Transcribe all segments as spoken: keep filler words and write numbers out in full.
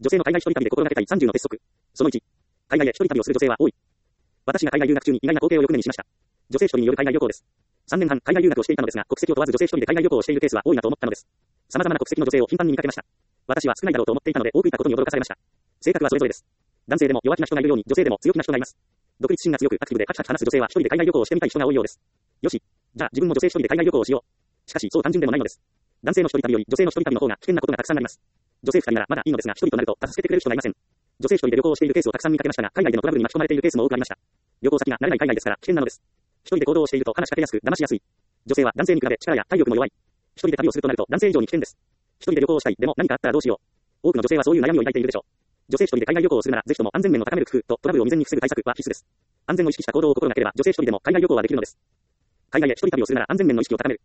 女性の海外一人旅で心がけたいさんじゅうの鉄則。そのいち、海外へ一人旅をする女性は多い。私が海外留学中に意外な光景をよく目にしました。女性一人による海外旅行です。さんねんはん海外留学をしていたのですが、国籍を問わず女性一人で海外旅行をしているケースは多いなと思ったのです。様々な国籍の女性を頻繁に見かけました。私は少ないだろうと思っていたので多くいたことに驚かされました。性格はそれぞれです。男性でも弱気な人がいるように女性でも強気な人がいます。独立心が強くアクティブでカチカチ話す女性は一人で海外旅行をしてみたい人が多いようです。よし。じゃあ自分も女性一人で海外旅行をしよう。しかしそう単純でもないのです。男性の一人旅より女性の一人旅の方が危険なことがたくさんあります。女性二人ならまだいいのですが一人となると助けてくれる人がいません。女性一人で旅行をしているケースをたくさん見かけましたが、海外でのトラブルに巻き込まれているケースも多くありました。旅行先が慣れない海外ですから危険なのです。一人で行動をしていると話しかけやすく騙しやすい。女性は男性に比べ力や体力も弱い。一人で旅をするとなると男性以上に危険です。一人で旅行をしたい。でも何かあったらどうしよう。多くの女性はそういう悩みを抱いているでしょう。女性一人で海外旅行をするならぜひとも安全面を高める工夫とトラブルを未然に防ぐ対策は必須です。安全を意識した行動を心がければ女性一人でも海外旅行はできるのです。海外へ一人旅をするなら安全面の意識を高める。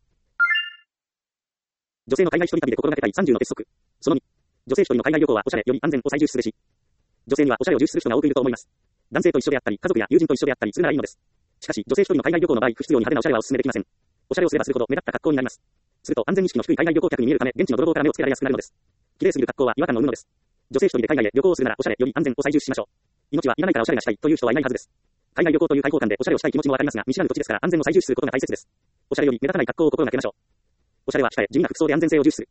女性の海外一人旅で心がけたいさんじゅうの鉄則。そのに、女性一人の海外旅行はおしゃれより安全を最重視すべし。女性にはおしゃれを重視する人が多くいると思います。男性と一緒であったり、家族や友人と一緒であったりするならいいのです。しかし、女性一人の海外旅行の場合、不必要に派手なおしゃれはお勧めできません。おしゃれをすればするほど目立った格好になります。すると安全意識の低い海外旅行客に見えるため、現地の泥棒から目をつけられやすくなるのです。綺麗すぎる格好は違和感を生むのです。女性一人で海外へ旅行をするならおしゃれより安全を最重視しましょう。命はいらないからおしゃれがしたいという人はいないはずです。海外旅行という開放感でおしゃれをしたい気持ちもわかりますが、見知らぬ土地ですから安全を最重視することが大切です。おしゃれより目立たない格好を心がけましょう。おしゃれは控え、地味な服装で安全性を重視する。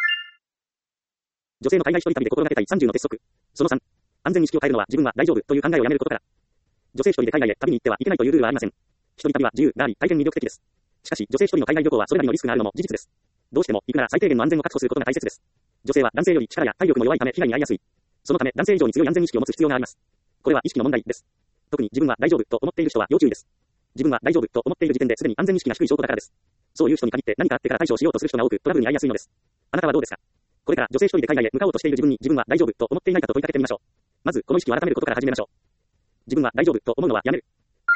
女性の海外一人旅で心がけたいさんじゅうの鉄則。そのさん、安全意識を変えるのは自分は大丈夫という考えをやめることから。女性一人で海外へ旅に行ってはいけないというルールはありません。一人旅は自由があり、大変魅力的です。しかし、女性一人の海外旅行はそれなりのリスクがあるのも事実です。どうしても行くなら最低限の安全を確保することが大切です。女性は男性より力や体力も弱いため被害に遭いやすい。そのため男性以上に強い安全意識を持つ必要があります。これは意識の問題です。特に自分は大丈夫と思っている人は要注意です。自分は大丈夫と思っている時点ですでに安全意識が低い証拠だからです。そういう人に限って何かあってから対処しようとする人が多くトラブルに遭いやすいのです。あなたはどうですか？これから女性一人で海外へ向かおうとしている自分に自分は大丈夫と思っていないかと問いかけてみましょう。まずこの意識を改めることから始めましょう。自分は大丈夫と思うのはやめる。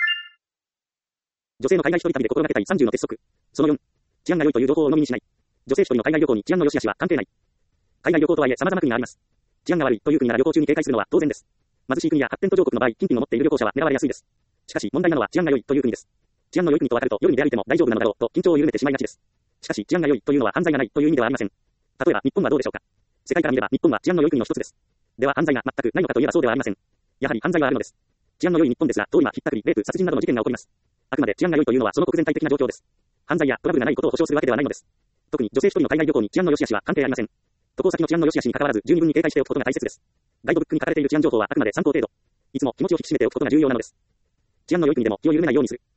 女性の海外一人旅で心がけたいさんじゅうの鉄則。そのよん、治安が良いという情報を鵜呑みにしない。女性一人の海外旅行に治安の良し悪しは関係ない。海外旅行とはいえ様々な国があります。治安が悪いという国なら旅行中に警戒するのは当然です。貧しい国や発展途上国の場合、金品を持っている旅行者は狙われやすいです。しかし問題なのは治安が良いという国です。治安の良い国と分かると夜に出歩いても大丈夫なのだろうと緊張を緩めてしまいがちです。しかし治安が良いというのは犯罪がないという意味ではありません。例えば日本はどうでしょうか。世界から見れば日本は治安の良い国の一つです。では犯罪が全くないのかといえばそうではありません。やはり犯罪はあるのです。治安の良い日本ですが、通り魔、ひったくり、レイプ、殺人などの事件が起こります。あくまで治安が良いというのはその国全体的な状況です。犯罪やトラブルがないことを保証するわけではないのです。特に女性一人の海外旅行に治安の良し悪しは関係ありません。渡航先の治安の良し悪しに関わらず十二分に警戒しておくことが大切です。ガイドブックに書かれている治安情報はあくまで参考程度。いつも気持ちを引き締めておくことが重要なのです。治安の良い国でも気を緩めないようにする。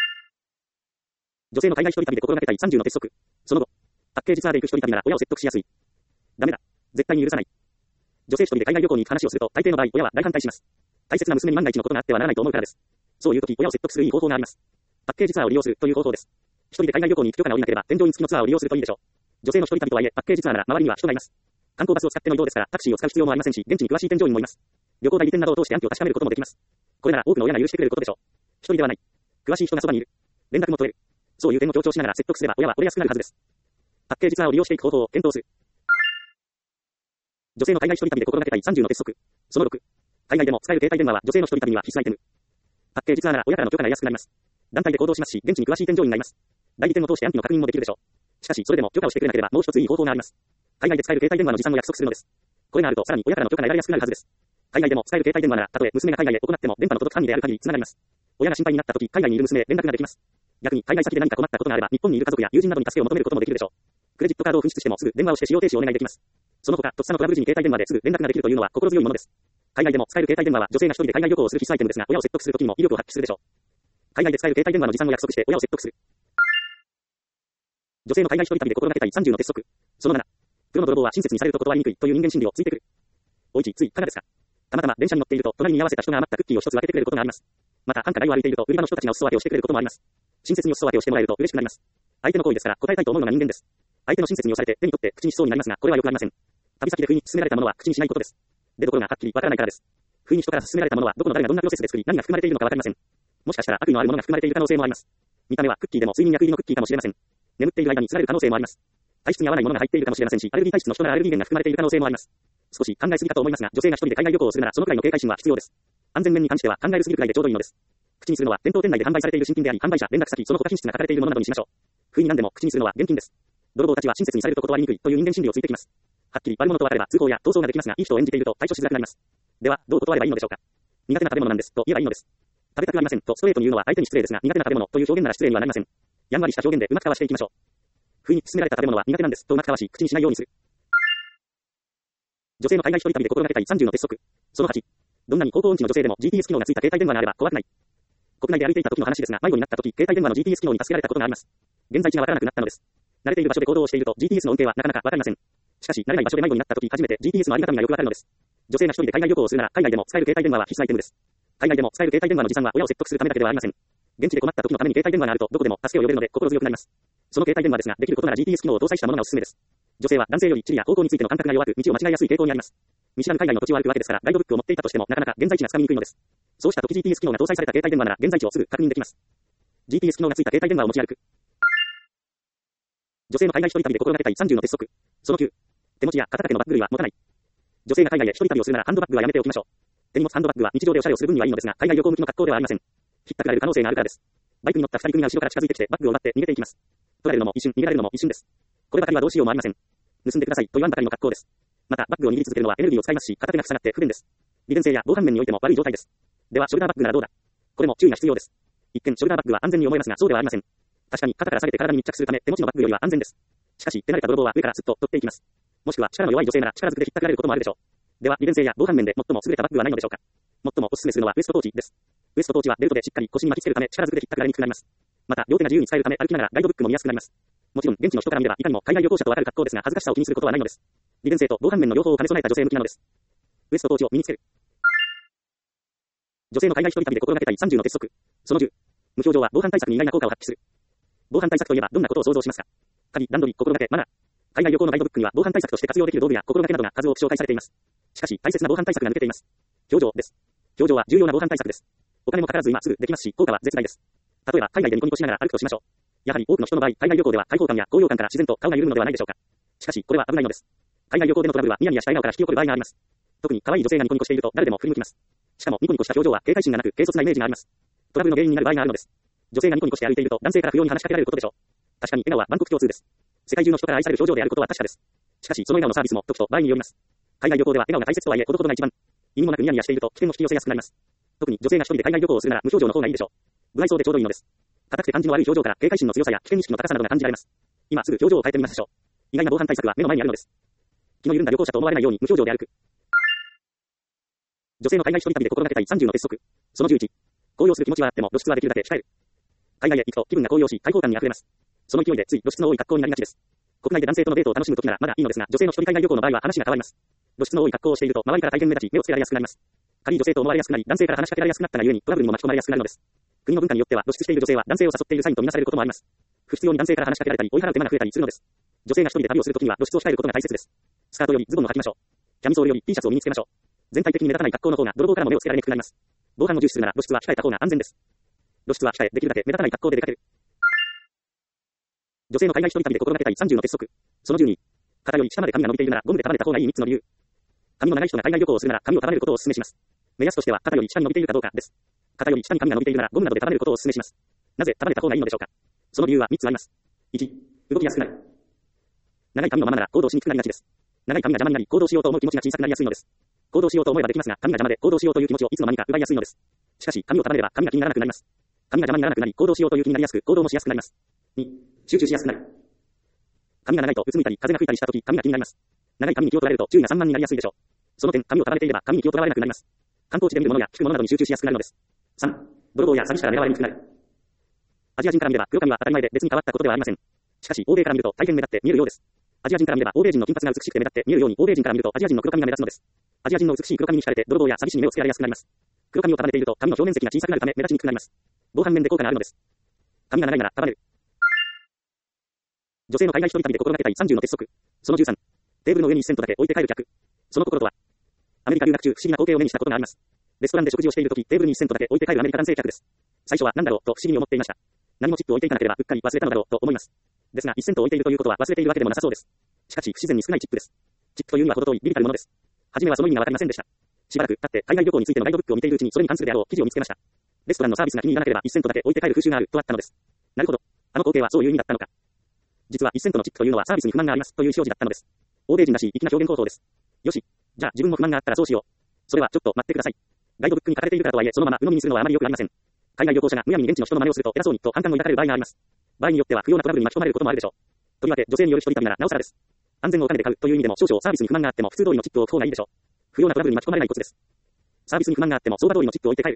女性の海外一人旅で心がけたいさんじゅうの鉄則。その後、パッケージツアーで行く一人旅なら親を説得しやすい。ダメだ。絶対に許さない。女性一人で海外旅行に行く話をすると大抵の場合親は大反対します。大切な娘に万が一のことがあってはならないと思うからです。そういう時親を説得するいい方法があります。パッケージツアーを利用するという方法です。一人で海外旅行に行く許可が下りなければ添乗員付きのツアーを利用するといいでしょう。女性の一人旅とはいえパッケージツアーなら周りには人がいます。観光バスを使っての移動ですからタクシーを使う必要もありませんし、現地に詳しい添乗員もいます。旅行代理店などを通して安否を確かめることもできます。これなら多くの親が許してくれることでしょう。一人ではない。詳しい人がそばにいる。連絡も取れる。そういう点を強調しながら説得すれば親は折れやすくなるはずです。パッケージツアーを利用していく方法を検討する。女性の海外一人旅で心がけたいさんじゅうの鉄則。そのろく、海外でも使える携帯電話は女性の一人旅には必須アイテム。パッケージツアーなら親からの許可が得やすくなります。団体で行動しますし、現地に詳しい添乗員がいます。代理店を通して安否の確認もできるでしょう。しかし、それでも許可をしてくれなければもう一ついい方法があります。海外で使える携帯電話の持参を約束するのです。これがあるとさらに親からの許可が得られやすくなるはずです。海外でも使える携帯電話なら、たとえ娘が海外へ行っても電波の届く範囲である限り繋がります。親が心配になった時、海外にいる娘へ連絡ができます。逆に海外先で何か困ったことがあれば、日本にいる家族や友人などに助けを求めることもできるでしょう。クレジットカードを紛失してもすぐ電話をして使用停止をお願いできます。その他、突然のトラブル時に携帯電話ですぐ連絡ができるというのは心強いものです。海外でも使える携帯電話は女性が一人で海外旅行をする必須アイテムですが、親を説得する時にも威力を発揮するでしょう。海外で使える携帯電話の持参を約束して親を説得する。女性の海外一人旅で心がけたいさんじゅうの鉄則。そのなな、プロの泥棒は親切にされると断りにくいという人間心理をついてくる。おいち、つい、いかがですか？たまたま電車に乗っていると隣に居合わせた人が余ったクッキーを一つ分けてくれることがあります。また繁華街を歩いていると売り場の人たちがお裾分けをしてくれることもあります。親切にお裾分けをしてもらえると嬉しくなります。相手の行為ですから答えたいと思うのが人間です。相手の親切に押されて手に取って口にしそうになりますが、これはよくありません。旅先で不意に勧められたものは口にしないことです。出所がはっきりわからないからです。不意に人から勧められたものはどこの誰がどんなプロセスで作り何が含まれているのかわかりません。もしかしたら悪意のあるものが含まれている可能性もあります。見た目はクッキーでも睡眠薬入りのクッキーかもしれません。眠っている間に釣られる可能性もあります。体質に合わないものが入っているかもしれませんし、アレルギー体質の人ならアレルギー源が含まれている可能性もあります。少し考えすぎかと思いますが、女性が一人で海外旅行をするならそのくらいの警戒心は必要です。安全面に関しては考えるすぎるくらいでちょうどいいのです。口にするのは店頭店内で販売されている新品であり、販売者、連絡先、その他品質が書かれているものなどにしましょう。不意に何でも口にするのは現金です。泥棒たちは親切にされると断りにくいという人間心理をついてきます。 はっきり悪者と分かれば通報や逃走ができますが、いい人を演じていると対処しづらくなります。では、どう断ればいいのでしょうか。苦手な食べ物なんです、と言えばいいのです。食べたくありません、とストレートに言うのは相手に失礼ですが、苦手な食べ物という表現なら失礼にはなりません。やんわりした表現でうまくかわしていきましょう。不意に勧められた食べ物は苦手なんです、とうまくかわし、口にしないようにする。女性の海外一人旅で心がけたいさんじゅうの鉄則。そのはち。どんなに高校音痴の女性でも ジーピーエス 機能がついた携帯電話があれば怖くない。国内で歩いていた時の話ですが、迷子になった時、携帯電話の ジーピーエス 機能に助けられたことがあります。現在地がわからなくなったのです。慣れている場所で行動をしていると ジーピーエス の恩恵はなかなかわかりません。しかし、慣れない場所で迷子になった時、初めて ジーピーエス のありがたみがよくわかるのです。女性が一人で海外旅行をするなら、海外でも使える携帯電話は必須アイテムです。海外でも使える携帯電話の持参は親を説得するためだけではありません。現地で困った時のために携帯電話があるとどこでも助けを呼べるので心強くなります。その携帯電話ですが、できることなら ジーピーエス 機能を搭載したものがおすすめです。女性は男性より地理や方向についての感覚が弱く、道を間違いやすい傾向にあります。見知らぬ海外の土地を歩くわけですから、ガイドブックを持っていたとしてもなかなか現在地がつかみにくいのです。そうした時 ジーピーエス 機能が搭載された携帯電話なら現在地をすぐ確認できます。ジーピーエス 機能がついた携帯電話を持ち歩く。女性の海外一人旅で心がけたいさんじゅうの鉄則。そのきゅう。手持ちや肩掛けのバッグ類は持たない。女性が海外で一人旅をするならハンドバッグはやめておきましょう。手に持つハンドバッグは日常でおしゃれをする分にはいいのですが、海外旅行向きの格好ではありません。ひったくられる可能性があるからです。バイクに乗った二人組が後ろから近づいてきてバッグを奪って逃げていきます。取られるのも一瞬、逃げられるのも一瞬です。こればかりはどうしようもありません。盗んでくださいと言わんばかりの格好です。また、バッグを握り続けるのはエネルギーを使いますし、片手が塞がって不便です。利便性や防犯面においても悪い状態です。では、ショルダーバッグならどうだ。これも注意が必要です。一見、ショルダーバッグは安全に思えますが、そうではありません。確かに肩から下げて体に密着するため、手持ちのバッグよりは安全です。しかし、手慣れた泥棒は上からスッと取っていきます。もしくは力の弱い女性なら力ずくでひったくられることもあるでしょう。では、利便性や防犯面で最も優れたバッグはないのでしょうか。最もお勧めするのはウエストポーチです。ウエストポーチはベルトでしっかり腰に巻きつけるため力ずくでひったくられにくくなります。また、両手が自由に使えるため歩きながらガイドブックも見やすくなります。もちろん、現地の人から見ればいかにも海外旅行者とわかる格好ですが、恥ずかしさを気にすることはないのです。利便性と防犯面の両方を兼ね備えた女性向きなのです。ウエストポーチを身につける。女性の海外一人旅で心がけたいさんじゅうの鉄則。そのじゅう。無表情は防犯対策に意外な効果を発揮する。防犯対策といえばどんなことを想像しますか。鍵、段取り、心がけ、マナー。海外旅行のガイドブックには防犯対策として活用できる道具や心がけなどが数多く紹介されています。しかし、大切な防犯対策が抜けています。表情です。表情は重要な防犯対策です。お金もかからず今すぐできますし、効果は絶大です。例えば、海外でニコニコしながら歩くとしましょう。やはり多くの人の場合、海外旅行では開放感や高揚感から自然と顔が緩むのではないでしょうか。しかし、これは危ないのです。海外旅行でのトラブルはニヤニヤした笑顔から引き起こる場合があります。特に可愛い女性がニコニコしていると誰でも振り向きます。しかもニコニコした表情は警戒心がなく軽率なイメージがあります。トラブルの原因になる場合があるのです。女性がニコニコして歩いていると男性から不要に話しかけられることでしょう。確かに笑顔は万国共通です。世界中の人から愛される表情であることは確かです。しかし、その笑顔のサービスも時と場合によります。海外旅行では笑顔が大切とはいえ、ほどほどが一番。意味もなくニヤニヤしていると危険を引き寄せやすくなります。特に女性が一人で海外旅行をするなら無表情の方がいいでしょう。不愛想でちょうどいいのです。硬くて感じの悪い表情から警戒心の強さや危険意識の高さなどが感じられます。今すぐ表情を変えてみましょう。意外な防犯対策は目の前にあるのです。気の緩んだ旅行者と思われないように無表情で歩く。女性の海外一人旅で心がけたいさんじゅうの鉄則。そのじゅういち。高揚する気持ちはあっても露出はできるだけ控える。海外へ行くと気分が高揚し開放感に溢れます。その勢いでつい露出の多い格好になりがちです。国内で男性とのデートを楽しむときならまだいいのですが、女性の一人海外旅行の場合は話が変わります。露出の多い格好をしていると周りから大変目立ち目をつけられやすくなります。仮に女性と思われやすくなり男性から話しかけられやすくなったがゆえにトラブルにも巻き込まれやすくなるのです。国の文化によっては露出している女性は男性を誘っているサインとみなされることもあります。不必要に男性から話しかけられたり追い払う手間が増えたりするのです。女性が一人で旅をするときには露出を控えることが大切です。スカートよりズボンを履きましょう。キャミソールより T シャツを身につけましょう。全体的に目立たない格好の方が泥棒からも目をつけられにくくなります。防犯を重視するなら露出は控えた方が安全です。露出は控え、できるだけ目立たない格好で出かける。女性の海外一人旅で心がけたいさんじゅうの鉄則。そのじゅうに。肩より下まで髪が伸びているならゴムで束ねた方がいいみっつの理由。髪の長い人が海外旅行をするなら髪を束ねることをお勧めします。目安としては肩より下に伸びているかどうかです。肩より下に髪が伸びているならゴムなどで束ねることをお勧めします。なぜ束ねた方がいいのでしょうか。その理由はみっつあります。いち. 動きやすくなる。長い髪のままなら行動しにくくなりがちです。長い髪が邪魔になり行動しようと思う気持ちが小さくなりやすいのです。行動しようと思えばできますが、髪が邪魔で行動しようという気持ちをいつの間にか奪いやすいのです。しかし、髪を束ねれば髪が気にならなくなります。髪が邪魔にならなくなり、行動しようという気になりやすく、行動もしやすくなります。に. 集中しやすくなる。髪が長いとうつむいたり、風が吹いたりしたとき、髪が気になります。長い髪に気を取られると注意が散漫になりやすいでしょう。その点、髪を束ねていれば髪に気を取られなくなります。観光地で見るものや聞くものなどに集中しやすくなるのです。さん. 泥棒や詐欺師から狙われにくくなる。アジア人から見れば黒髪は当たり前で別に変わったことではありません。しかし、欧米から見ると大変目立って見えるようです。アジア人から見れば欧米人の金髪が美しくて目立って見えるように、欧米人から見るとアジア人の黒髪が目立つのです。アジア人の美しい黒髪に惹かれて泥棒や詐欺師に目をつけられやすくなります。黒髪を束ねていると髪の表面積が小さくなるため目立ちにくくなります。防犯面で効果があるのです。髪が長いなら束ねる。女性の海外一人旅で心がけたいさんじゅうの鉄則。そのじゅうさん。テーブルの上にいちセントだけ置いて帰る客。その心とは。アメリカ留学中不思議な光景を目にしたことがあります。レストランで食事をしているとき、テーブルにいちセントだけ置いて帰るアメリカ男性客です。最初は何だろうと不思議に思っていました。何もチップを置いていかなければうっかり忘れたのだろうと思います。ですがいちセント置いているということは忘れているわけでもなさそうです。しかし不自然に少ないチップです。チップというには程遠いビビたるものです。初めはその意味がわかりませんでした。しばらく経って海外旅行についてのガイドブックを見ているうちにそれに関するであろう記事を見つけました。レストランのサービスが気に入らなければいちセントだけ置いて帰る風習があるとあったのです。なるほど。あの光景はそういう意味だったのか。実はいちセントのチップというのはサービスに不満がありますという表示だったのです。 欧米人らしい粋な表現方法です。よし。じゃあ自分も不満があったらそうしよう。それはちょっと待ってください。ガイドブックに書かれているからとはいえ、そのまま鵜呑みにするのはあまり良くありません。海外旅行者がむやみに現地の人の真似をすると偉そうにと反感を抱かれる場合があります。場合によっては不要なトラブルに巻き込まれることもあるでしょう。とりわけ女性による一人旅ならなおさらです。安全をお金で買うという意味でも少々サービスに不満があっても普通通りのチップを置く方がいいでしょう。不要なトラブルに巻き込まれないコツです。サービスに不満があっても相場通りのチップを置いて帰る。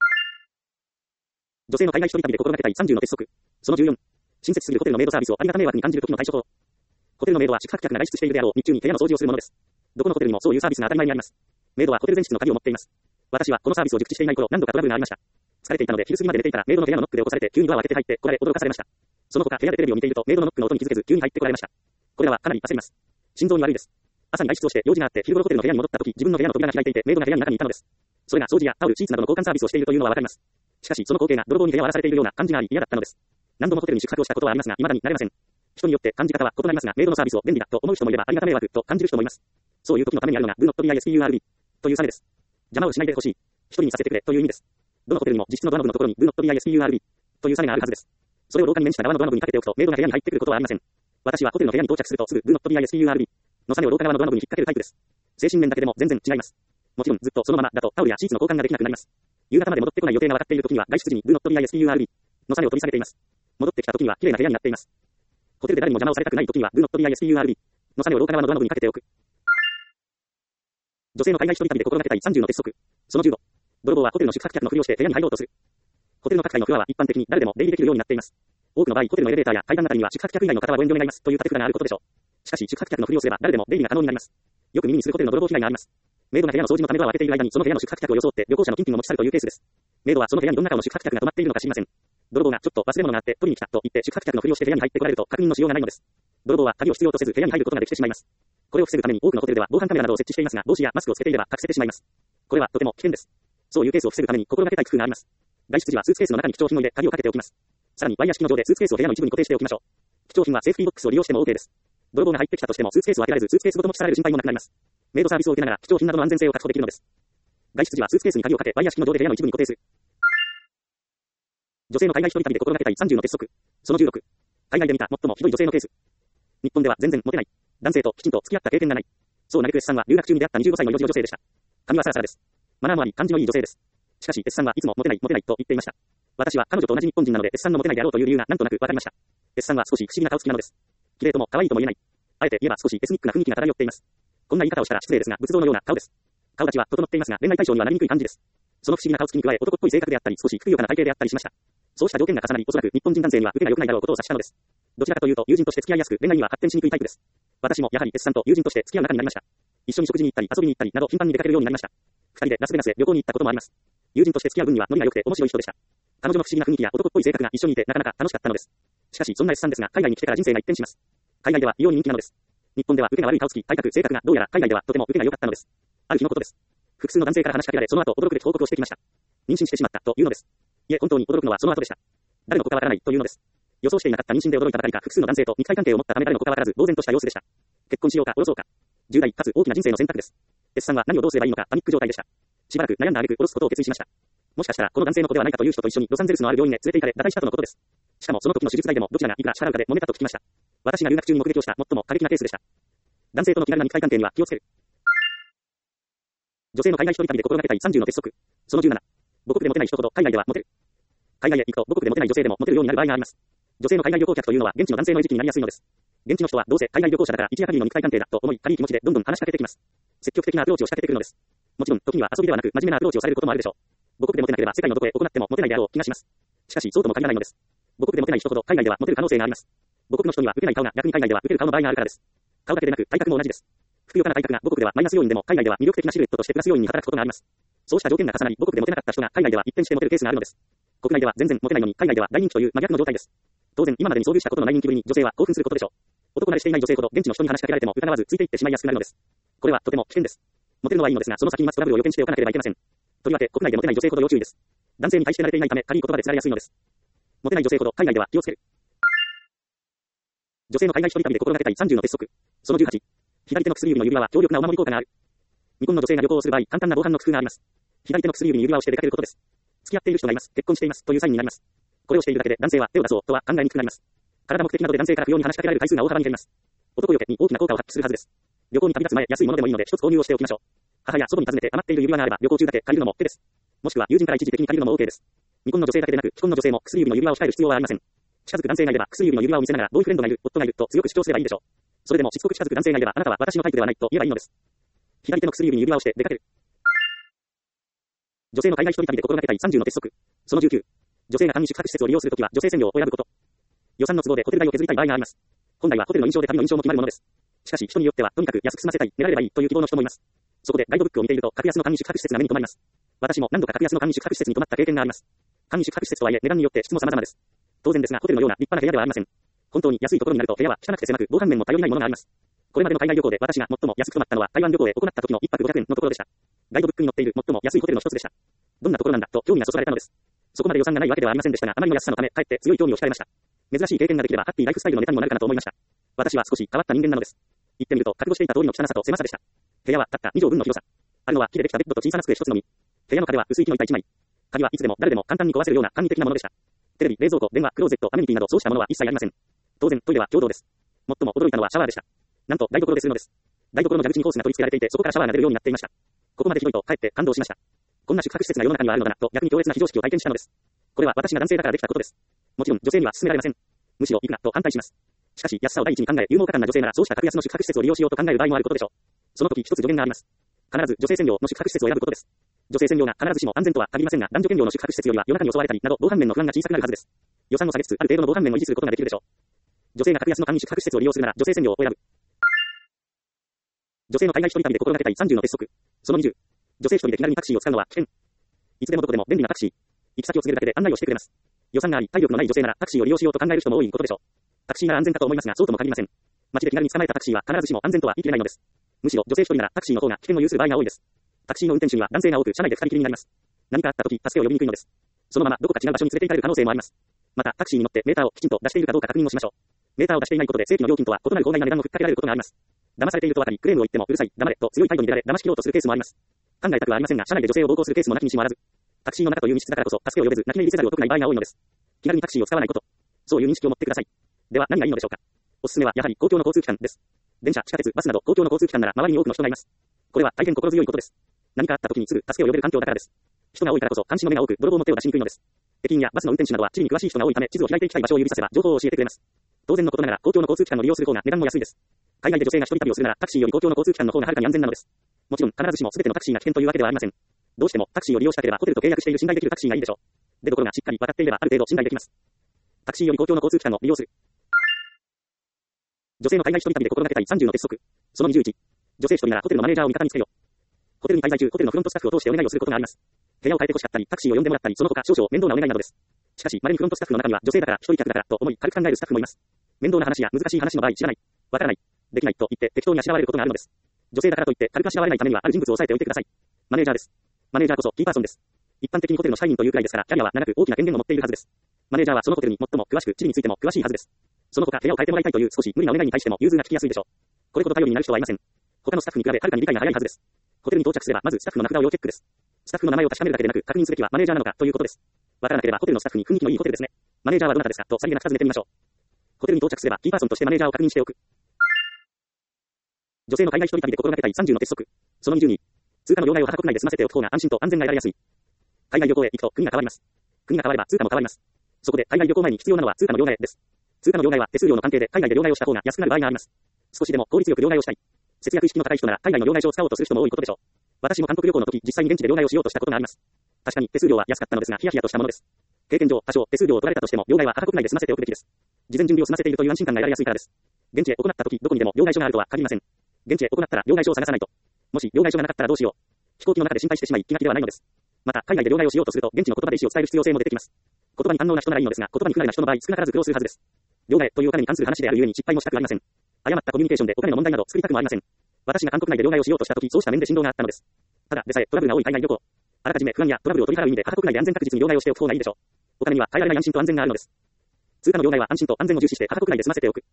女性の海外一人旅で心がけたいさんじゅうの鉄則。そのじゅうよん。親切すぎるホテルのメイドサービスをありがた迷惑に感じる時の対処法。ホテルのメイドは宿泊客が外出しているであろう日中に部屋の掃除をするものです。どこのホテルにもそういうサービスが当たり前にあります。メイドはホテル全室の鍵を持っています。私はこのサービスを熟知していない頃何度かトラブルがありました。疲れていたので昼過ぎまで寝ていたらメイドの部屋のノックで起こされて急にドアを開けて入ってこられ驚かされました。その他部屋でテレビを見ているとメイドのノックの音に気づけず急に入ってこられました。これらはかなり焦ります。心臓に悪いです。朝に外出をして用事があって昼頃ホテルの部屋に戻った時自分の部屋の扉が開いていてメイドが部屋の中にいたのです。それが掃除やタオル、シーツなどの交換サービスをしているというのはわかります。しかしその光景が泥棒に部屋を荒らされているような感じがあり嫌だったのです。何度もホテルに宿泊をしたことはありますが未だに慣れません。人によって感じ方は異なりますがメイドのサービスを便利だと思う人もいればありがた迷惑と感じる人もいます。そういう時のためにあるのが Do not be ispurb というサメです。邪魔をしないでほしい。一人にさせてくれという意味です。どのホテルにも実質のドアノブのところに Do not be ispurb というサメがあるはずです。それを廊下に面した側のドアノブにかけておくとメイドが部屋に入ってくることはありません。私はホテルの部屋に到着するとすぐ Do not be ispurb のサメを廊下側のドアノブに引っ掛けるタイプです。精神面だけでも全然違います。もちろんずっとそのままだとタオルやシーツの交換ができなくなります。夕方まで戻ってこない予定が分かっている時には外出時に Do not be ispurb のサメを取り下げています。戻ってきた時には綺麗な部屋になっています。ホテルで誰にも邪魔をされたくない時には Do not be ispurb のサメを廊下側のドアノブにかけておく。女性の海外一人旅で心がけたいさんじゅうの鉄則。そのじゅうご。泥棒はホテルの宿泊客のふりをして部屋に入ろうとする。ホテルの各階のフロアは一般的に誰でも出入りできるようになっています。多くの場合、ホテルのエレベーターや階段あたりには宿泊客以外の方はご遠慮願いますという立て札があることでしょう。しかし宿泊客のふりをすれば誰でも出入りが可能になります。よく耳にするホテルの泥棒被害があります。メイドが部屋の掃除のためドアを開けている間にその部屋の宿泊客を装って旅行者の金品を持ち去るというケースです。メイドはその部屋にどんな顔の宿泊客が泊まっているのか知りません。泥棒がちょっと忘れ物があって取りに来たと言って宿泊客のふりをして部屋に入ってこられると確認のしようがないのです。泥棒は鍵を必要とせず部屋に入ることができてしまいます。これを防ぐために多くのホテルでは防犯カメラなどを設置していますが帽子やマスクをつけていれば隠せてしまいます。これはとても危険です。そういうケースを防ぐために心がけたい工夫があります。外出時はスーツケースの中に貴重品を入れ鍵をかけておきます。さらにワイヤー式の上でスーツケースを部屋の一部に固定しておきましょう。貴重品はセーフティーボックスを利用しても OK です。泥棒が入ってきたとしてもスーツケースを開けられずスーツケースごと持ち去られる心配もなくなります。メイドサービスを受けながら貴重品などの安全性を確保できるのです。外出時はスーツケースに鍵をかけワイヤー式の上で部屋の一部に固定する。女性の海外一人旅で心がけたいさんじゅうの鉄則。そのじゅうろく。海外で見た最もひどい女性のケース。日本では全然モテない。男性ときちんと付き合った経験がない。そう嘆く S さんは留学中に出会ったにじゅうごさいの色白女性でした。髪はサラサラです。マナーもあり感じのいい女性です。しかし S さんはいつもモテないモテないと言っていました。私は彼女と同じ日本人なので S さんのモテないであろうという理由がなんとなくわかりました。S さんは少し不思議な顔つきなのです。綺麗とも可愛いとも言えない。あえて言えば少しエスニックな雰囲気が漂っています。こんな言い方をしたら失礼ですが仏像のような顔です。顔立ちは整っていますが恋愛対象にはなりにくい感じです。その不思議な顔つきに加え男っぽい性格であったり少しふくよかな体型であったりしました。そうした条件が重なりおそらく日本人男性には受けが良くないだろうことを察したのです。どちらかというと友人として付き合いやすく恋愛には発展しにくいタイプです。私もやはり S さんと友人として付き合う仲になりました。一緒に食事に行ったり遊びに行ったりなど頻繁に出かけるようになりました。二人でラスベガスへ旅行に行ったこともあります。友人として付き合う分にはノリが良くて面白い人でした。彼女の不思議な雰囲気や男っぽい性格が一緒にいてなかなか楽しかったのです。しかしそんな S さんですが海外に来てから人生が一変します。海外では異様に人気なのです。日本では受けが悪い顔つき、体格、性格がどうやら海外ではとても受けが良かったのです。ある日のことです。複数の男性から話しかけられその後驚くべき報告をしてきました。妊娠してしまったというのです。いえ本当に驚くのはその後でした。誰の子かわからないというのです。予想していなかった妊娠で驚いたばかりか複数の男性と肉体関係を持ったため誰の子かわからず呆然とした様子でした。結婚しようか下ろそうか。重大かつ大きな人生の選択です。S さんは何をどうすればいいのかパニック状態でした。しばらく悩んだ挙句下ろすことを決意しました。もしかしたらこの男性の子ではないかという人と一緒にロサンゼルスのある病院へ連れて行かれ堕胎したとのことです。しかもその時の手術代でもどちらがいくら支払うかで揉めたと聞きました。私が留学中に目撃をした最も過激なケースでした。男性との気軽な肉体関係には気をつける。女性の海外一人旅で心がけたいさんじゅうの鉄則。そのじゅうなな。母国でモテない人ほど海外ではモテる。海外へ行くと母国でモテない女性でもモテるようになる場合があります。女性の海外旅行客というのは現地の男性の餌食になりやすいのです。現地の人はどうせ海外旅行者だから一夜限りの肉体関係だと思い軽い気持ちでどんどん話しかけてきます。積極的なアプローチを仕掛けてくるのです。もちろん時には遊びではなく真面目なアプローチをされることもあるでしょう。母国でモテなければ世界のどこへ行ってもモテないであろう気がします。しかしそうとも限らないのです。母国でモテない人ほど海外ではモテる可能性があります。母国の人には受けない顔が逆に海外では受ける顔の場合があるからです。顔だけでなく体格も同じです。ふくよかな体格が母国ではマイナス要因でも海外では魅力的なシルエットとしてプラス要因に働くことがあります。そうした条件が重なり母国でモテなかった人が海外では一転してモテるケースがあるのです。国内では全然モテないのに海外では大人気という真逆の状態です。当然今までに遭遇したことのない人気ぶりに女性は興奮することでしょう。男慣れしていない女性ほど現地の人に話しかけられても疑わずついていってしまいやすくなるのです。これはとても危険です。モテるのはいいのですがその先に待つトラブルを予見しておかなければいけません。とりわけ国内でモテない女性ほど要注意です。男性に対して慣れていないため軽い言葉で釣られやすいのです。モテない女性ほど海外では気をつける。女性の海外一人旅で心がけたいさんじゅうの鉄則。そのじゅうはち。左手の薬指の指輪は強力なお守り効果がある。未婚の女性が旅行をする場合簡単な防犯の工夫があります。左手の薬指に指輪をして出かけることです。付き合っている人がいます。結婚していますというサインになります。これをしているだけで男性は手を出そうとは考えにくくなります。体目的などで男性から不要に話しかけられる回数が大幅に減ります。男よけに大きな効果を発揮するはずです。 旅行に旅立つ前、安いものでもいいので一つ購入をしておきましょう。母や祖母に尋ねて余っている指輪があれば旅行中だけ借りるのも手です。もしくは友人から一時的に借りるのも OK です。未婚の女性だけでなく、既婚の女性も薬指の指輪を控える必要はありません。近づく男性がいれば薬指の指輪を見せながらボーイフレンドがいる、夫がいると強く主張すればいいでしょう。それでもしつこく近づく男性がいればあなたは私のタイプではないと言えばいいのです。左手の薬指に指輪をして出かける。女性の海外一人旅で心がけたいさんじゅうの鉄則。そのじゅうきゅう。女性が単に宿泊施設を利用するときは女性専用を選ぶこと。予算の都合でホテル代を削りたい場合があります。本来はホテルの印象で旅の印象も決まるものです。しかし人によってはとにかく安く済ませたい、狙えればいいという希望の人もいます。そこでガイドブックを見ていると格安の簡易宿泊施設が目に留まります。私も何度か格安の簡易宿泊施設に泊まった経験があります。簡易宿泊施設とはいえ値段によって質も様々です。当然ですがホテルのような立派な部屋ではありません。本当に安いところになると部屋は汚くて狭く防犯面も頼りないものがあります。これまでの海外旅行で私が最も安く泊まったのは台湾旅行へ行った時のいっぱくごひゃくえんのところでした。ガイドブックに載っている最も安いホテルの一つでした。どんなところなんだと興味がそそられたのです。そこまで予算がないわけではありませんでしたが、あまりの安さのためかえって強い興味を惹かれました。珍しい経験ができればハッピーライフスタイルのネタにもなるかなと思いました。私は少し変わった人間なのです。行ってみると覚悟していた通りの汚さと狭さでした。部屋はたったにじょうぶんの広さ。あるのは木でできたベッドと小さな机一つのみ。部屋の壁は薄い木の板一枚。鍵はいつでも誰でも簡単に壊せるような簡易的なものでした。テレビ、冷蔵庫、電話、クローゼット、アメニティなどそうしたものは一切ありません。当然トイレは共同です。最も驚いたのはシャワーでした。なんと台所でするのです。台所の蛇口にホースが取り付けられていて、そこからシャワーが出るようになっていました。ここまで広いとかえって感動しました。こんな宿泊施設が世の中にはあるのだなと逆に強烈な非常識を体験したのです。これは私が男性だからできたことです。もちろん女性には勧められません。むしろ行くなと反対します。しかし安さを第一に考え、有能果敢な女性ならそうした格安の宿泊施設を利用しようと考える場合もあることでしょう。その時一つ助言があります。必ず女性専用の宿泊施設を選ぶことです。女性専用が必ずしも安全とは限りませんが、男女兼用の宿泊施設よりは夜中に襲われたりなど防犯面の不安が小さくなるはずです。予算を下げつつある程度の防犯面を維持することができるでしょう。女性が格安の簡易宿泊施設を利用するなら女性専用を選ぶ。女性の海外一人旅で心がけたいさんじゅうの鉄則。そのにじゅう。女性一人で気軽にタクシーを使うのは危険。いつでもどこでも便利なタクシー。行き先を告げるだけで案内をしてくれます。予算があり、体力のない女性ならタクシーを利用しようと考える人も多いことでしょう。タクシーなら安全かと思いますが、そうとも限りません。街で気軽に捕まえたタクシーは必ずしも安全とは言い切れないのです。むしろ女性一人ならタクシーの方が危険を有する場合が多いです。タクシーの運転手には男性が多く、車内で二人きりになります。何かあった時、助けを呼びにくいのです。そのままどこか違う場所に連れて行かれる可能性もあります。また、タクシーに乗ってメーターをきちんと出しているかどうか確認をしましょう。メーターを出していないことで正規の料金とは異なる膨大な値段をふっかけられることがあります。騙されていると分かり、クレームを言ってもうるさい、黙れと強い態度に出られ、騙し切ろうとするケースもあります。考えたくはありませんが、車内で女性を暴行するケースもなきにしもあらず。タクシーの中という密室だからこそ、助けを呼べず、泣き寝入りせざるを得ない場合が多いのです。気軽にタクシーを使わないこと。そういう認識を持ってください。では何がいいのでしょうか。おすすめはやはり公共の交通機関です。電車、地下鉄、バスなど公共の交通機関なら周りに多くの人がいます。これは大変心強いことです。何かあった時にすぐ助けを呼べる環境だからです。人が多いからこそ監視の目が多く、泥棒も手を出しにくいのです。駅員やバスの運転手などは地理に詳しい人が多いため、地図を開いていきたい場所を指させば情報を教えてくれます。当然のことながら公共の交通機関を利用する方が値段も安いです。海外で女性が一人旅をするならタクシーより公共の交通機関の方がはるかに安全なのです。もちろん必ずしも全てのタクシーが危険というわけではありません。どうしてもタクシーを利用したければホテルと契約している信頼できるタクシーがいいでしょう。出所がしっかり分かっていればある程度信頼できます。タクシーより公共の交通機関を利用する。女性の海外一人旅で心がけたいさんじゅうの鉄則。そのにじゅういち。女性一人ならホテルのマネージャーを味方につけよ。ホテルに滞在中、ホテルのフロントスタッフを通してお願いをすることがあります。部屋を変えて欲しかったり、タクシーを呼んでもらったり、その他少々面倒なお願いなどです。しかし、稀にフロントスタッフの中には女性だから、一人客だからと思い軽く考えるスタッフもいます。面倒な話や難しい話の場合、知らない、わからない、できないと言って適当にあしらわれることがあるのです。女性だからといって軽くあしらわれないためにはある人物を押さえておいてください。マネージャーです。マネージャーこそキーパーソンです。一般的にホテルの社員というくらいですから、キャリアは長く大きな権限を持っているはずです。マネージャーはそのホテルに最も詳しく、地理についても詳しいはずです。その他部屋を変えてもらいたいという少し無理なお願いに対しても融通が利きやすいでしょう。これほど頼りになる人はいません。他のスタッフに比べはるかに理解が早いはずです。ホテルに到着すればまずスタッフの名札を要チェックです。スタッフの名前を確かめるだけでなく確認すべきはマネージャーなのかということです。わからなければホテルのスタッフに雰囲気のいいホテルですね。マネージャーはどなたですかとさりげなく尋ねてみましょう。ホテルに到着すればキーパーソンとしてマネージャーを確認しておく。女性の海外一人旅で心がけたいさんじゅうの鉄則。そのにじゅうに。通貨の両替を他国内で済ませておく方が安心と安全が得られやすい。海外旅行へ行くと国が変わります。国が変われば通貨も変わります。そこで海外旅行前に必要なのは通貨の両替です。通貨の両替は手数料の関係で海外で両替をした方が安くなる場合があります。少しでも効率よく両替をしたい。節約意識の高い人なら海外の両替所を使おうとする人も多いことでしょう。私も韓国旅行の時実際に現地で両替をしようとしたことがあります。確かに手数料は安かったのですがヒヤヒヤとしたものです。経験上多少手数料を取られたとしても両替は他国内で済ませておくべきです。事前準備を済ませているという安心感が得られやすいからです。現地へ行った時どこにでも両替所があるとは限りません。現地へ行ったら両替所を探さないと。もし両替所がなかったらどうしよう。飛行機の中で心配してしまい気が気ではないのです。また海外で両替をしようとすると現地の言葉で意思を伝える必要性も出てきます。言葉に堪能な人ならいいのですが言葉に不慣れな人の場合少なからず苦労するはずです。両替というお金に関する話であるゆえに失敗もしたくありません。誤ったコミュニケーションでお金の問題など作りたくもありません。私が韓国内で両替をしようとした時そうした面で振動があったのです。ただでさえトラブルが多い海外旅行。あらかじめ不安やトラブルを取り払う意味で他国内で安全確実に両替をしておく方がいいでしょう。お金には変えられない安心と安全があるのです。通貨の両替は安心と安全を重視して他国内で済ませておく。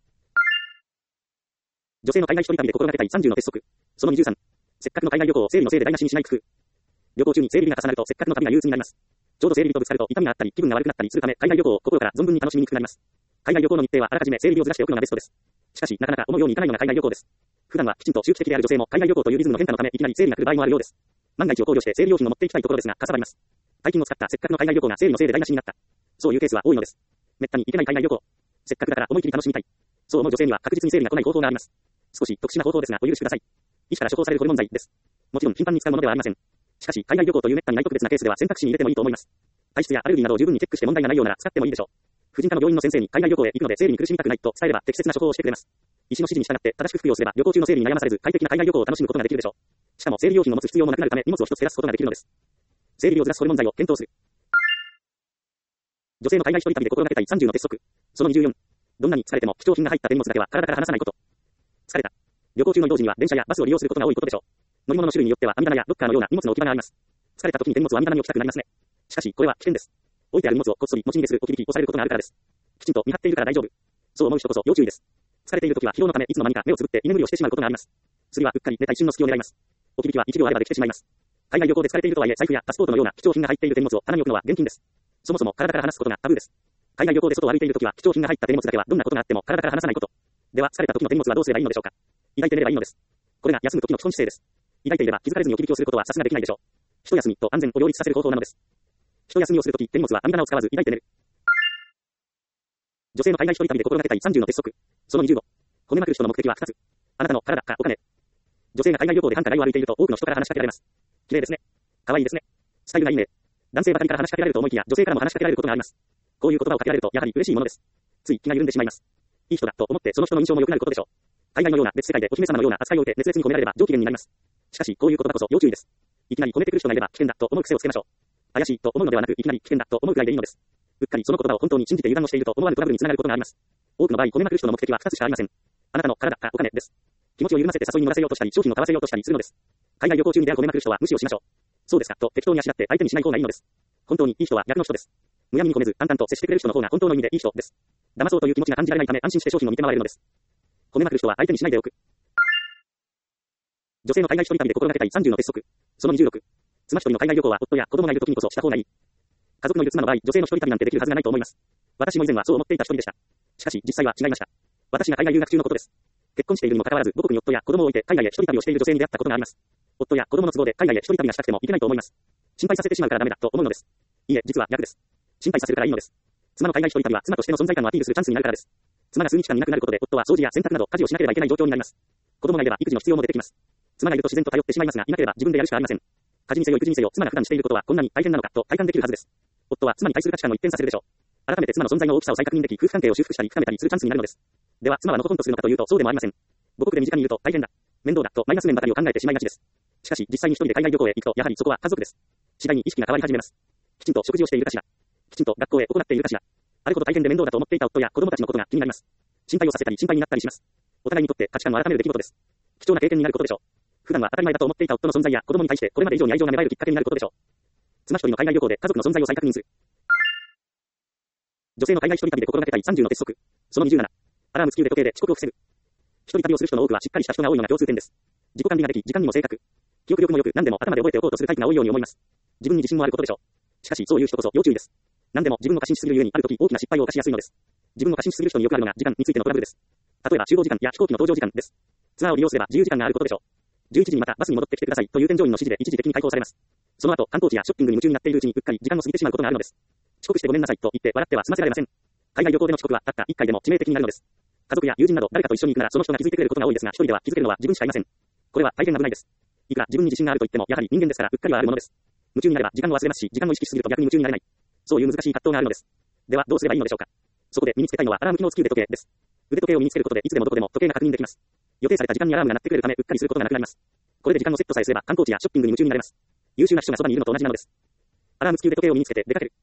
女性の海外一人旅で心がけたいさんじゅうの鉄則。そのにじゅうさん。せっかくの海外旅行を生理のせいで台無しにしない工夫。旅行中に生理が重なるとせっかくの旅が憂鬱になります。ちょうど生理とぶつかると痛みがあったり気分が悪くなったりするため海外旅行を心から存分に楽しみにくくなります。海外旅行の日程はあらかじめ生理をずらしておくのがベストです。しかしなかなか思うようにいかないのが海外旅行です。 普段はきちんと周期的である女性も海外旅行というリズムの変化のためいきなり生理が来る場合もあるようです。万が一を考慮して生理用品を持っていきたいところですが、かさばります。大金を使ったせっかくの海外旅行が生理のせいで台無しになった。そういうケースは多いのです。めったに行けない海外旅行。せっかくだから思い切り楽しみたい。そう思う女性には確実に生理が来ない方法があります。少し特殊な方法ですがお許しください。医師から処方されるホルモン剤です。もちろん頻繁に使うものではありません。しかし海外旅行というめったにない特別なケースでは選択肢に入れてもいいと思います。体質やアレルギーなどを十分にチェックして問題がないようなら使ってもいいでしょう。婦人科の病院の先生に海外旅行へ行くので生理に苦しみたくないと伝えれば適切な処方をしてくれます。医師の指示に従って正しく服用すれば旅行中の生理に悩まされず快適な海外旅行を楽しむことができるでしょう。しかも生理用品を持つ必要もなくなるため荷物を一つ減らすことができるのです。生理をずらすホルモン剤を検討する。女性の海外一人旅で心がけたいさんじゅうの鉄則。そのにじゅうよん。どんなに疲れても貴重品が入った手荷物だけは体から離さないこと。疲れた。旅行中の移動時には電車やバスを利用することが多いことでしょう。乗り物の種類によっては網棚やロッカーのような荷物の置き場があります。疲れた時に手荷物を網棚に置きたくなりますね。しかしこれは危険です。置いてある荷物をこっそり持ち逃げする置き引きをされることがあるからです。きちんと見張っているから大丈夫。そう思う人こそ要注意です。疲れている時は疲労のためいつの間にか目をつぶって居眠りをしてしまうことがあります。次はうっかり寝た一瞬の隙を狙います。置き引きは一秒あればできてしまいます。海外旅行で疲れているとはいえ財布やパスポートのような貴重品が入っている手荷物を棚に置くのは厳禁です。そもそも体から離すことがタブーです。海外旅行で外を歩いているときは貴重品が入った手荷物だけはどんなことがあっても体から離さないこと。では疲れた時の手荷物はどうすればいいのでしょうか。抱いて寝ればいいのです。これが休む時の基本姿勢です。抱いていれば気づかれずに置き引きをすることはさすができないでしょう。一休みと安全を両立させる方法なのです。一休みをするとき手荷物は網棚を使わず抱いて寝る。女性の海外一人旅で心がけたいさんじゅうの鉄則。そのにじゅうご。骨まくる人の目的はふたつ。あなたの体かお金。女性が海外旅行で繁華街を歩いていると多くの人から話しかけられます。綺麗ですね。可愛いですね。スタイルがいいね。男性ばかりから話しかけられると思いきや女性からも話しかけられることがあります。こういう言葉をかけられるとやはり嬉しいものです。つい気が緩んでしまいます。いい人だと思ってその人の印象も良くなることでしょう。海外のような別世界でお姫様のような扱いを受け熱烈に褒められれば上機嫌になります。しかしこういう言葉こそ要注意です。いきなり褒めてくる人がいれば危険だと思う癖をつけましょう。怪しいと思うのではなくいきなり危険だと思うくらいでいいのです。うっかりその言葉を本当に信じて油断をしていると思わぬトラブルにつながることがあります。多くの場合褒めまくる人の目的はふたつしかありません。あなたの体かお金です。気持ちを緩ませて誘いに乗らせようとしたり商品を買わせようとしたりするのです。海外旅行中に出会う褒めまくる人は無視をしましょう。そうですかと適当にあしらって相手にしない方がいいのです。本当にいい人は逆の人です。むやみに込めず淡々と接してくれる人の方が本当の意味でいい人です。騙そうという気持ちが感じられないため安心して商品を見て回れるのです。褒めまくる人は相手にしないでおく。女性の海外一人旅で心がけたいさんじゅうの鉄則。そのにじゅうろく。妻一人の海外旅行は夫や子供がいる時にこそした方がいい。家族のいる妻の場合、女性の一人旅なんてできるはずがないと思います。私も以前はそう思っていた一人でした。しかし実際は違いました。私が海外留学中のことです。結婚しているにもかかわらず母国に夫や子供を置いて海外へ一人旅をしている女性に出会ったことがあります。夫や子供の都合で海外へ一人旅がしたくても行けないと思います。心配させてしまうからダメだと思うのです。いいえ、実は逆です。心配させるからいいのです。妻の海外一人旅は妻としての存在感をアピールするチャンスになるからです。妻が数日間いなくなることで夫は掃除や洗濯など家事をしなければいけない状況になります。子供がいれば育児の必要も出てきます。妻がいると自然と頼ってしまいますが、いなければ自分でやるしかありません。家事にせよ育児にせよ妻が普段していることはこんなに大変なのかと体感できるはずです。夫は妻に対する価値観を一転させるでしょう。改めて妻の存在の大きさを再確認でき、夫婦関係を修復したり深めたりするチャンスになるのです。では妻はのほほんとするのかというとそうでもありません。母国で身近にいると大変だ、面倒だとマイナス面ばかりを考えてしまいがちです。しかし実際に一人で海外旅行へ行くとやはりそこは家族です。次第に意識が変わり始めます。きちんと食事をしているかしら。きちんと学校へ行っているかしら。あること大変で面倒だと思っていた夫や子供たちのことが気になります。心配をさせたり心配になったりします。お互いにとって価値観を改める出来事です。貴重な経験になることでしょう。普段は当たり前だと思っていた夫の存在や子供に対してこれまで以上に愛情が芽生えるきっかけになることでしょう。妻一人の海外旅行で家族の存在を再確認する。女性の海外一人旅で心がけたいさんじゅうの鉄則。そのにじゅうなな。アラーム付き腕時計で遅刻を防ぐ。一人旅をする人の多くはしっかりした人が多いのが共通点です。自己管理ができ、時間にも正確。記憶力も良く、何でも頭で覚えておこうとするタイプが多いように思います。自分に自信もあることでしょう。しかしそういう人こそ要注意です。何でも自分を過信しすぎるゆえにある時大きな失敗を犯しやすいのです。自分を過信しすぎる人によくあるのが時間についてのトラブルです。例えば集合時間や飛行機の搭乗時間です。ツアーを利用すれば自由時間があることでしょう。じゅういちじにまたバスに戻ってきてくださいという添乗員の指示で一時的に解放されます。その後観光地やショッピングに夢中になっているうちにうっかり時間を過ぎてしまうことがあるのです。遅刻してごめんなさいと言って笑っては済ませられません。海外旅行での遅刻はたったいっかいでも致命的になるのです。家族や友人など誰かと一緒に行くならその人が気づいてくれることが多いですが、一人では気づけるのは自分しかいません。これは大変危ないです。いくら自分に自信があると言ってもやはり人間ですからうっかりはあるものです。夢中になれば時間を忘れますし、時間を意識しすぎると逆に夢中になれない。そういう難しい葛藤があるのです。ではどうすればいいのでしょうか。そこで身につけたいのはアラーム機能付き腕時計です。腕時計を身につけることでいつでもどこでも時計が確認できます。予定された時間にアラームが鳴ってくれるためうっかりすることがなくなります。これで時間をセットさえすれば観光地やショッピングに夢中になれます。優秀な人がそばにいるのと同じなのです。アラーム付き腕時計を身につけて出かける。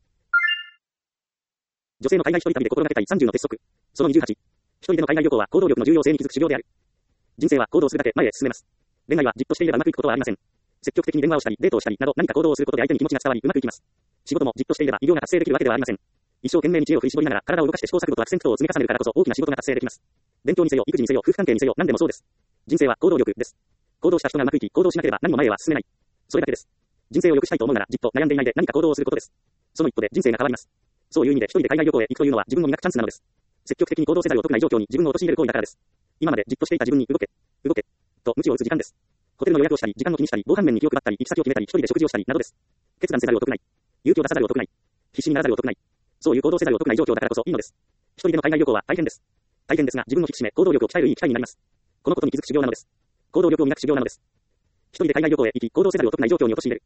女性の海外一人旅で心がけたいさんじゅうの鉄則。そのにじゅうはち。一人での海外旅行は行動力の重要性に気づく修行である。人生は行動するだけ前へ進めます。恋愛はじっとしていればうまくいくことはありません。積極的に電話をしたりデートをしたりなど何か行動をすることで相手に気持ちが伝わりうまくいきます。仕事もじっとしていれば偉業が達成できるわけではありません。一生懸命に知恵を振り絞りながら体を動かして試行錯誤と悪戦苦闘を積み重ねるからこそ大きな仕事が達成できます。勉強にせよ育児にせよ夫婦関係にせよ何でもそうです。人生は行動力です。行動した人がうまくいき行動しなければ何も前へは進めない。それだけです。人生を良くしたいと思うならじっと悩んでいないで何か行動をすることです。その一歩で人生が変わります。そういう意味で一人で海外旅行へ行くというのは自分を磨くチャンスなのです。積極的に行動せざるを得ない状況に自分を陥れる行為だからです。今までじっとしていた自分に動け。 動け。と、鞭を打つ時間です。ホテルの予約をしたり、時間を気にしたり、防犯面に気を配ったり、行き先を決めたり、一人で食事をしたり、などです。決断せざるを得ない。勇気を出さざるを得ない。必死にならざるを得ない。そういう行動せざるを得ない状況だからこそいいのです。一人での海外旅行は大変です。大変ですが、自分を引き締め、行動力を鍛えるいい機会になります。このことに気づく修行なのです。行動力を磨く修行なのです。一人で海外旅行へ行き、行動せざるを得ない状況に陥れる。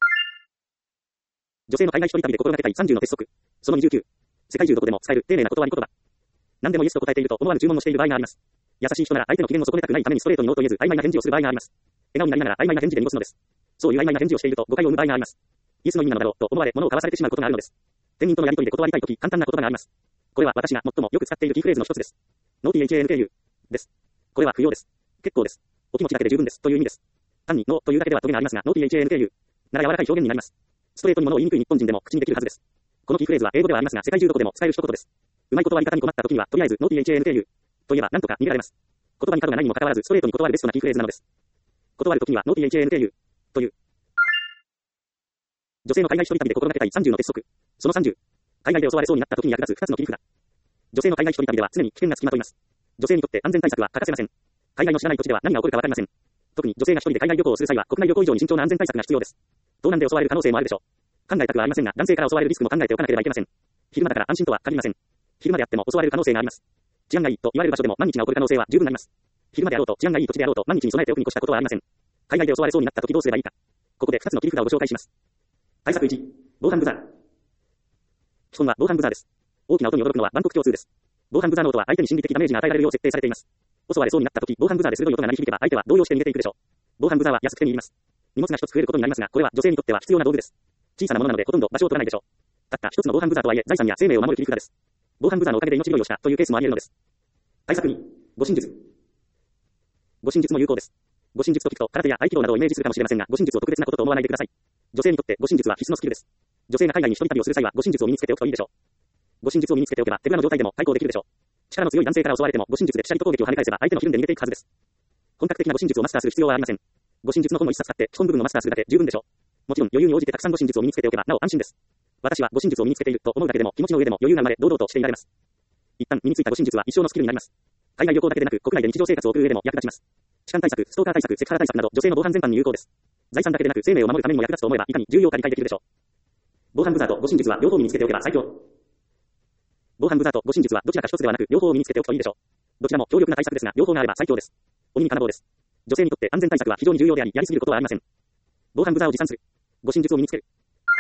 女性の海外一人旅で心がけたいさんじゅうの鉄則。そのにじゅうきゅう。世界中どこでも使える丁寧な断り言葉。何でもイエスと答えていると思わぬ注文をしている場合があります。優しい人なら相手の機嫌を損ねたくないためにストレートにノーと言えず曖昧な返事をする場合があります。笑顔になりながら曖昧な返事で濁すのです。そういう曖昧な返事をしていると誤解を生む場合があります。イエスの意味なのだろうと思われ物を買わされてしまうことがあるのです。店員とのやり取りで断りたいとき簡単な言葉があります。これは私が最もよく使っているキーフレーズの一つです。ノー ティーエイチエーエヌケーユー です。これは不要です。結構です。お気持ちだけで十分ですという意味です。単にノーというだけではトゲがありますが、ノー ティーエイチエーエヌケーユー なら柔らかい表現になります。ストレートに物を言いにくい日本人でも口にできるはずです。このキーフレーズは英語ではありますが、世界中どこでも使える一言です。うまい断り方に困った時には、とりあえずノー ティーエイチエーエヌケーユー と言えば何とか逃げられます。言葉に角がないにもかかわらず、ストレートに断るベストなキーフレーズなのです。断る時にはノー ティーエイチエーエヌケーユー という。女性の海外一人旅で心がけたいさんじゅうの鉄則。そのさんじゅう。海外で襲われそうになった時に役立つふたつの切り札。女性の海外一人旅では常に危険がつきまといます。女性にとって安全対策は欠かせません。海外の知らない土地では何が起こるかわかりません。特に女性が一人で海外旅行をする際は国内旅行以上に慎重な安全対策が必要です。盗難で襲われる可能性もあるでしょう。考えたくはありませんが、男性から襲われるリスクも考えておかなければいけません。昼間だから安心とは限りません。昼間であっても襲われる可能性があります。治安がいいと言われる場所でも万日が起こる可能性は十分あります。昼間であろうと治安がいい土地であろうと万日に備えておくに越したことはありません。海外で襲われそうになった時どうすればいいか。ここでふたつの切り札をご紹介します。対策いち、防犯ブザー。基本は防犯ブザーです。大きな音に驚くのは万国共通です。防犯ブザーの音は相手に心理的ダメージが与えられるよう設定されています。襲われそうになった時、防犯ブザーで鋭い音が鳴り響けば相手は動揺して逃げていくでしょう。防犯ブザーは安く手に入ります。荷物が一つ増えることになりますが、これは女性にとっては必要な道具です。小さなものなのでほとんど場所を取らないでしょう。たった一つの防犯ブザーとはいえ財産や生命を守る切り札です。防犯ブザーのおかげで命拾いをしたというケースもあり得るのです。対策に、護身術。護身術も有効です。護身術と聞くと空手や合気道などをイメージするかもしれませんが、護身術を特別なことと思わないでください。女性にとって護身術は必須のスキルです。女性が海外に一人旅をする際は護身術を身につけておくといいでしょう。護身術を身につけておけば手ぶらの状態でも対抗できるでしょう。力の強い男性から襲われても護身術でピシャリと攻撃を跳ね返せば相手のひるんで逃げていくはずです。本格的な護身術をマスターする必要はありません。護身術の本を一冊買って基本部分をマスターするだけ十分でしょう。もちろん余裕に応じてたくさん護身術を身につけておけばなお安心です。私は護身術を身につけていると思うだけでも気持ちの上でも余裕が生まれ堂々としていられます。一旦身についた護身術は一生のスキルになります。海外旅行だけでなく国内で日常生活を送る上でも役立ちます。痴漢対策、ストーカー対策、セクハラ対策など女性の防犯全般に有効です。財産だけでなく生命を守るためにも役立つと思えばいかに重要か理解できるでしょう。防犯ブザーと護身術は両方身につけておけば最強。防犯ブザーと護身術はどちらか一つではなく両方を身につけておくといいでしょう。どちらも強力な対策ですが両方があれば最強です。鬼に金棒です。女性にとって安全対策は非常に重要でありやりすぎることはありません。防犯ブザーを持参する。護身術を身につける。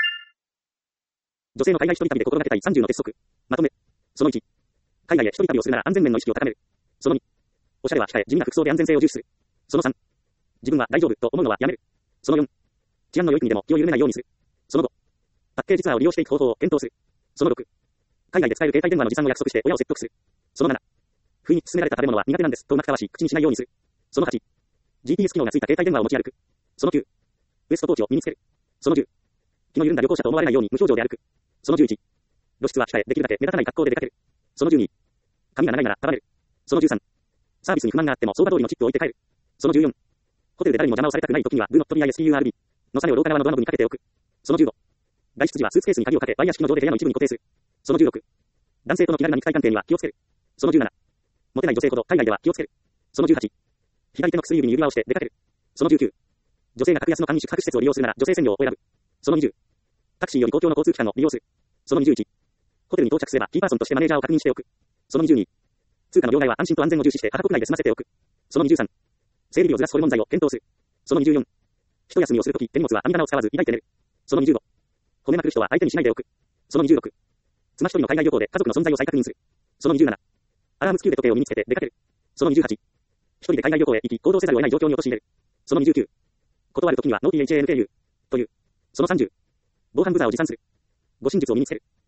女性の海外一人旅で心がけたいさんじゅうの鉄則。まとめ。そのいち。海外へ一人旅をするなら安全面の意識を高める。そのに。おしゃれは控え、地味な服装で安全性を重視する。そのさん。自分は大丈夫と思うのはやめる。そのよん。治安の良い国でも気を緩めないようにする。そのご。パッケージツアーを利用していく方法を検討する。そのろく。海外で使える携帯電話の持参を約束して親を説得する。そのなな。不意に勧められた食べ物は苦手なんですとうまくかわし口にしないようにする。そのはち。ジーピーエス 機能がついた携帯電話を持ち歩く。そのきゅう。ウエストポーチを身につける。そのじゅう。気の緩んだ旅行者と思われないように無表情で歩く。そのじゅういち。露出は控え、できるだけ目立たない格好で出かける。そのじゅうに。髪が長いなら束ねる。そのじゅうさん。サービスに不満があっても相場通りのチップを置いて帰る。そのじゅうよん。ホテルで誰にも邪魔をされたくない時にはブノットリア エスピーユーアールビー のサネを廊下側のドアノブにかけておく。そのじゅうご。外出時はスーツケースに鍵をかけ、ワイヤー式の上で部屋の一部に固定する。そのじゅうろく。男性との気軽な肉体関係には気をつける。そのじゅうなな。モテない女性ほど海外では気をつける。そのじゅうはち。左手の薬指に指輪をして出かける。そのじゅうきゅう。女性が格安の簡易宿泊施設を利用するなら女性専用を選ぶ。そのにじゅう。タクシーより公共の交通機関を利用する。そのにじゅういち。ホテルに到着すればキーパーソンとしてマネージャーを確認しておく。そのにじゅうに。通貨の両替は安心と安全を重視してカナ国内で済ませておく。そのにじゅうさん。生理日をずらすホルモン剤を検討する。そのにじゅうよん。一休みをするとき手荷物は網棚を使わず抱いて寝る。そのにじゅうご。褒めまくる人は相手にしないでおく。そのにじゅうろく。妻一人の海外旅行で家族の存在を再確認する。そのにじゅうなな。アラーム付き腕時計を身につけて出かける。そのにじゅうはち。一人で海外旅行へ行き行動せざるを得ない状況に陥れる。そのにじゅうきゅう。断るときにはノー ティーエイチエーエヌケーユー という。そのさんじゅう。防犯ブザーを持参する。護身術を身につける。